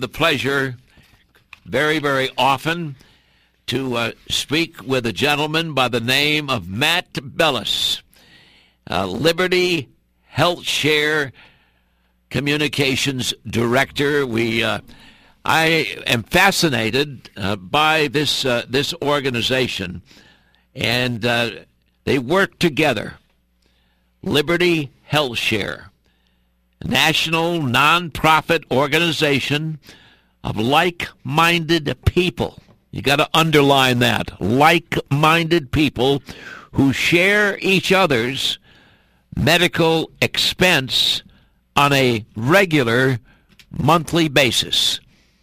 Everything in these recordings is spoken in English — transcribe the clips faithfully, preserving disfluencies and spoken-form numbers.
the pleasure very, very often to uh, speak with a gentleman by the name of Matt Bellis, uh, Liberty HealthShare Communications Director. We, uh, I am fascinated uh, by this uh, this organization, and uh, they work together. Liberty HealthShare, a national nonprofit organization of like-minded people. You got to underline that. Like-minded people who share each other's medical expense on a regular monthly basis.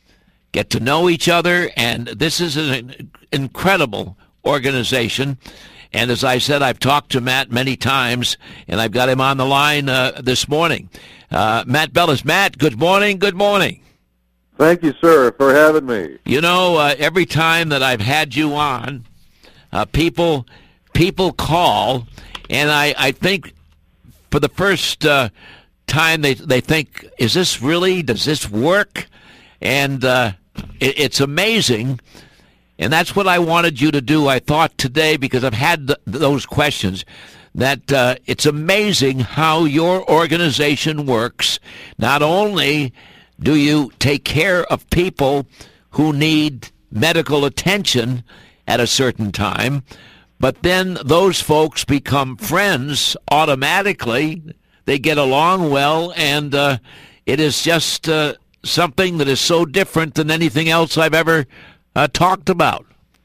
Get to know each other, and this is an incredible organization. And as I said, I've talked to Matt many times, and I've got him on the line uh, this morning. Uh, Matt Bellis. Matt, good morning, good morning. Thank you, sir, for having me. You know, uh, every time that I've had you on, uh, people people call, and I, I think for the first uh, time they, they think, is this really, does this work? And uh, it, it's amazing. And that's what I wanted you to do, I thought, today, because I've had th- those questions, that uh, it's amazing how your organization works. Not only do you take care of people who need medical attention at a certain time, but then those folks become friends automatically. They get along well, and uh, it is just uh, something that is so different than anything else I've ever Uh, talked about.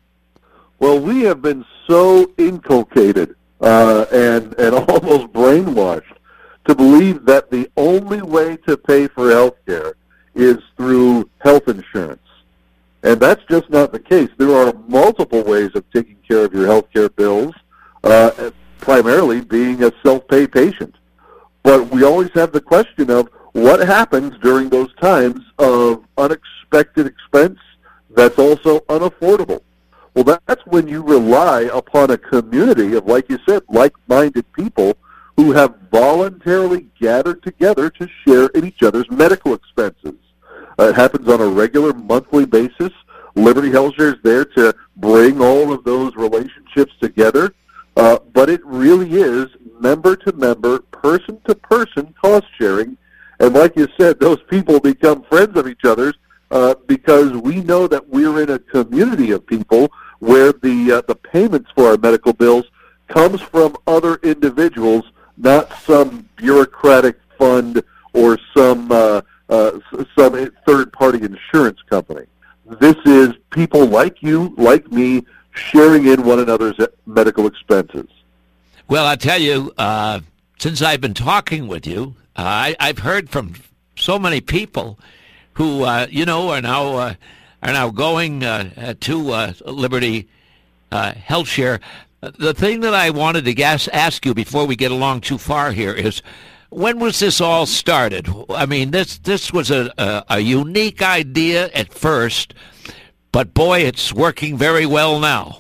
Well, we have been so inculcated uh, and and almost brainwashed to believe that the only way to pay for health care is through health insurance. And that's just not the case. There are multiple ways of taking care of your health care bills, uh, primarily being a self-pay patient. But we always have the question of what happens during those times of unexpected expense that's also unaffordable. Well, that's when you rely upon a community of, like you said, like-minded people who have voluntarily gathered together to share in each other's medical expenses. Uh, it happens on a regular monthly basis. Liberty HealthShare is there to bring all of those relationships together, uh, but it really is member-to-member, person-to-person cost sharing. And like you said, those people become friends of each other's Uh, because we know that we're in a community of people where the uh, the payments for our medical bills comes from other individuals, not some bureaucratic fund or some uh, uh, some third-party insurance company. This is people like you, like me, sharing in one another's medical expenses. Well, I tell you, uh, since I've been talking with you, uh, I, I've heard from so many people who, uh, you know, are now uh, are now going uh, to uh, Liberty uh, HealthShare. The thing that I wanted to gas, ask you before we get along too far here is, when was this all started? I mean, this this was a, a, a unique idea at first, but boy, it's working very well now.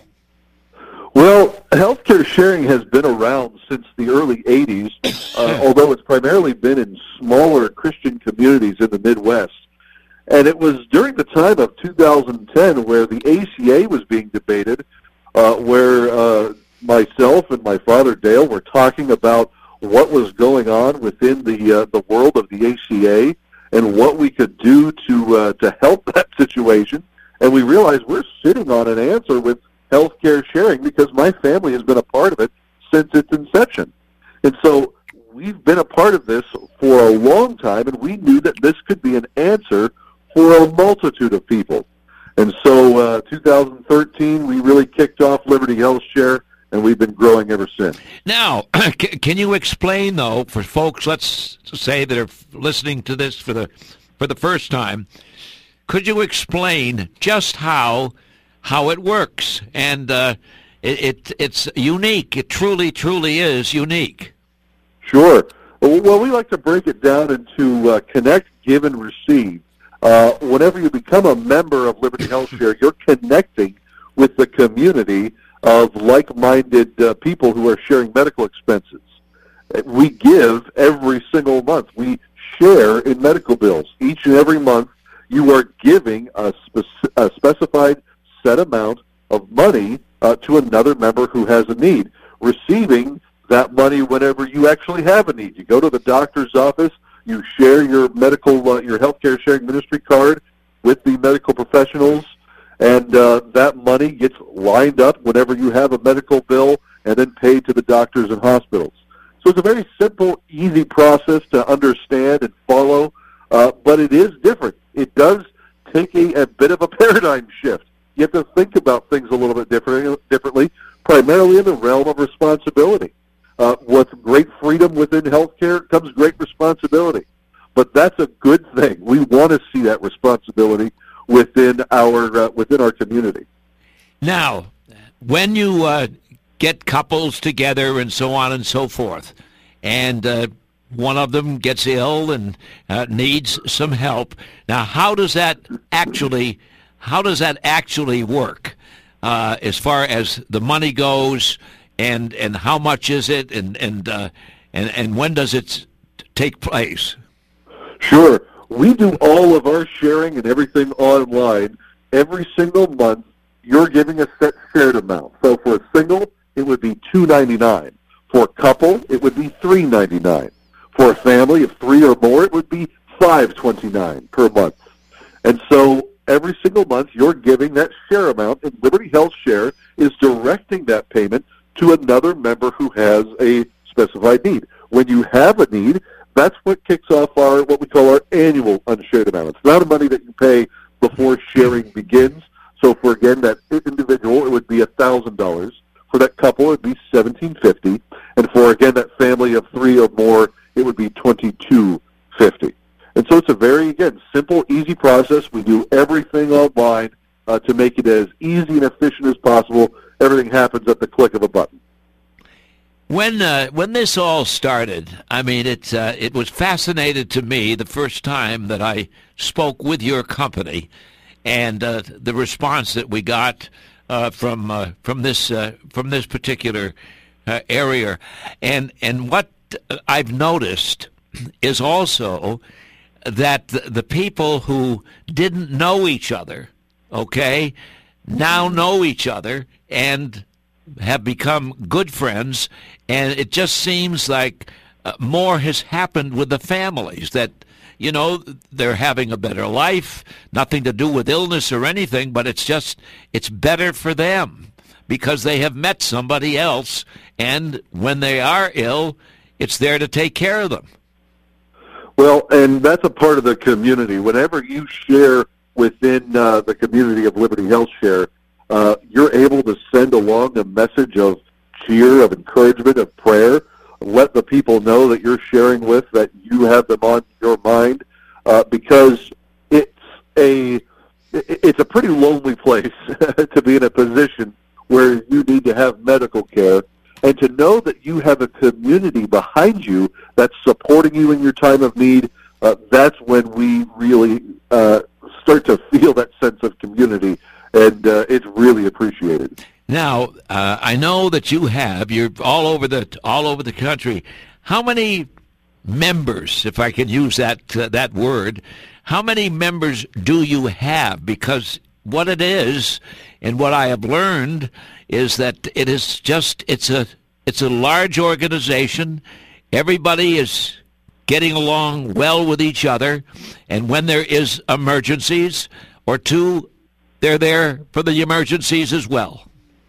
Well, healthcare sharing has been around since the early eighties, uh, although it's primarily been in smaller Christian communities in the Midwest. And it was during the time of two thousand ten where the A C A was being debated, uh, where uh, myself and my father Dale were talking about what was going on within the uh, the world of the A C A and what we could do to uh, to help that situation. And we realized we're sitting on an answer with healthcare sharing because my family has been a part of it since its inception. And so we've been a part of this for a long time, and we knew that this could be an answer for a multitude of people. And so uh, two thousand thirteen, we really kicked off Liberty HealthShare, and we've been growing ever since. Now, can you explain, though, for folks, let's say, that are listening to this for the for the first time, could you explain just how how it works? And uh, it, it it's unique. It truly, truly is unique. Sure. Well, we like to break it down into uh, connect, give, and receive. Uh, whenever you become a member of Liberty HealthShare, you're connecting with the community of like-minded uh, people who are sharing medical expenses. we give every single month. We share in medical bills. Each and every month, you are giving a, spec- a specified set amount of money uh, to another member who has a need, receiving that money whenever you actually have a need. You go to the doctor's office, you share your medical, uh, your healthcare sharing ministry card with the medical professionals, and uh, that money gets lined up whenever you have a medical bill and then paid to the doctors and hospitals. So it's a very simple, easy process to understand and follow, uh, but it is different. It does take a, a bit of a paradigm shift. You have to think about things a little bit different, differently, primarily in the realm of responsibility. Uh, with great freedom within healthcare comes great responsibility. But that's a good thing. We want to see that responsibility within our uh, within our community. Now, when you uh, get couples together and so on and so forth, and uh, one of them gets ill and uh, needs some help, now how does that actually how does that actually work uh, as far as the money goes, and and how much is it, and and uh, and and when does it take place? Sure. We do all of our sharing and everything online. Every single month, you're giving a set shared amount. So for a single, it would be two dollars and ninety-nine cents. For a couple, it would be three dollars and ninety-nine cents. For a family of three or more, it would be five dollars and twenty-nine cents per month. And so every single month, you're giving that share amount, and Liberty Health Share is directing that payment to another member who has a specified need. When you have a need, that's what kicks off our what we call our annual unshared amount. It's not a money that you pay before sharing begins. So for, again, that individual, it would be one thousand dollars. For that couple, it would be seventeen fifty. And for, again, that family of three or more, it would be twenty-two fifty. And so it's a very, again, simple, easy process. We do everything online uh, to make it as easy and efficient as possible. Everything happens at the click of a button. When uh, when this all started, I mean, it uh, it was fascinating to me the first time that I spoke with your company, and uh, the response that we got uh, from uh, from this uh, from this particular uh, area, and and what I've noticed is also that the, the people who didn't know each other, okay, now know each other and have become good friends, and it just seems like uh, more has happened with the families, that, you know, they're having a better life, nothing to do with illness or anything, but it's just, it's better for them because they have met somebody else, and when they are ill, it's there to take care of them. Well, and that's a part of the community. Whenever you share within uh, the community of Liberty Health Share, Uh, you're able to send along a message of cheer, of encouragement, of prayer. Let the people know that you're sharing with, that you have them on your mind, uh, because it's a it's a pretty lonely place to be in a position where you need to have medical care, and to know that you have a community behind you that's supporting you in your time of need. Uh, that's when we really uh, start to feel that sense of community. And uh, it's really appreciated. Now, uh, I know that you have, you're all over the all over the country. How many members, if I can use that uh, that word, how many members do you have? Because what it is, and what I have learned, is that it is just it's a it's a large organization. Everybody is getting along well with each other, and when there is emergencies or two, they're there for the emergencies as well.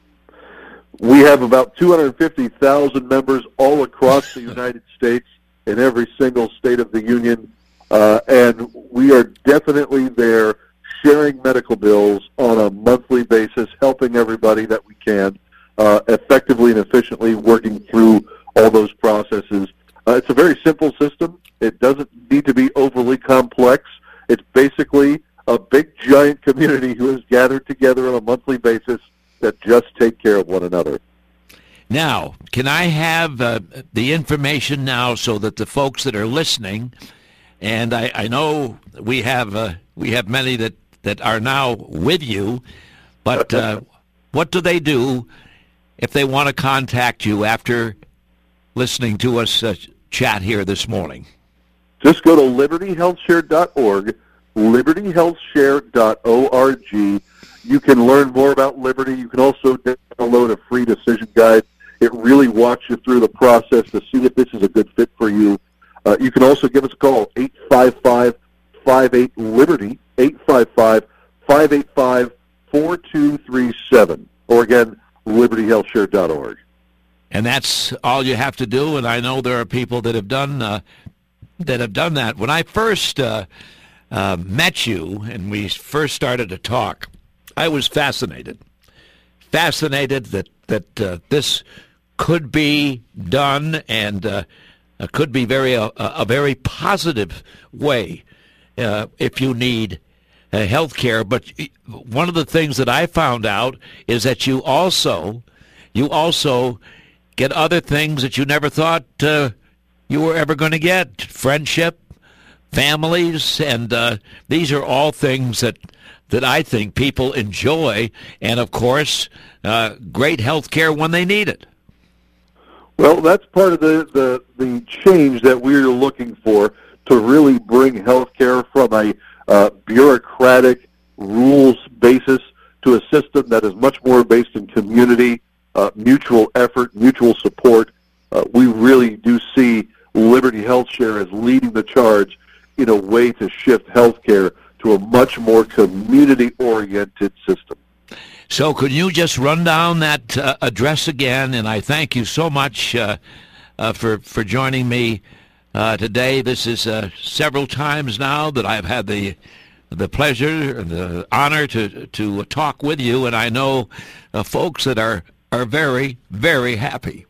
We have about two hundred fifty thousand members all across the United States, in every single state of the union, uh, and we are definitely there sharing medical bills on a monthly basis, helping everybody that we can, uh, effectively and efficiently working through all those processes. Uh, it's a very simple system. It doesn't need to be overly complex. It's basically a big, giant community who has gathered together on a monthly basis that just take care of one another. Now, can I have uh, the information now so that the folks that are listening, and I, I know we have uh, we have many that, that are now with you, but uh, what do they do if they want to contact you after listening to us uh, chat here this morning? Just go to liberty health share dot org. liberty health share dot org. You can learn more about Liberty. You can also download a free decision guide. It really walks you through the process to see if this is a good fit for you. Uh, you can also give us a call, eight five five, five eight, liberty, eight five five, five eight five, four two three seven, or again, liberty health share dot org. And that's all you have to do, and I know there are people that have done uh, that have done that. When I first uh, uh, met you and we first started to talk, I was fascinated, fascinated that, that uh, this could be done and uh, uh, could be very uh, a very positive way uh, if you need uh, health care. But one of the things that I found out is that you also you also get other things that you never thought uh, you were ever going to get: friendship, families, and uh, these are all things that that I think people enjoy, and of course, uh, great health care when they need it. Well, that's part of the, the, the change that we're looking for, to really bring health care from a uh, bureaucratic rules basis to a system that is much more based in community, uh, mutual effort, mutual support. Uh, we really do see Liberty Health Share as leading the charge in a way to shift health care to a much more community-oriented system. So could you just run down that uh, address again? And I thank you so much uh, uh, for, for joining me uh, today. This is uh, several times now that I've had the the pleasure and the honor to to talk with you, and I know uh, folks that are, are very, very happy.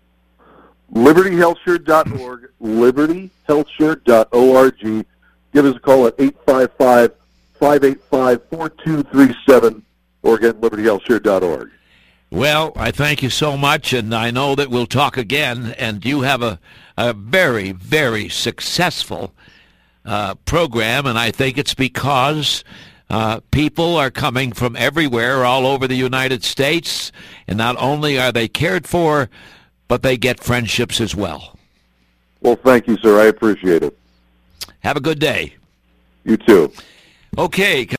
liberty health share dot org, liberty health share dot org. Give us a call at eight five five, five eight five, four two three seven, or again, liberty health share dot org. Well, I thank you so much, and I know that we'll talk again, and you have a, a very, very successful uh, program, and I think it's because uh, people are coming from everywhere, all over the United States, and not only are they cared for, but they get friendships as well. Well, thank you, sir. I appreciate it. Have a good day. You too. Okay.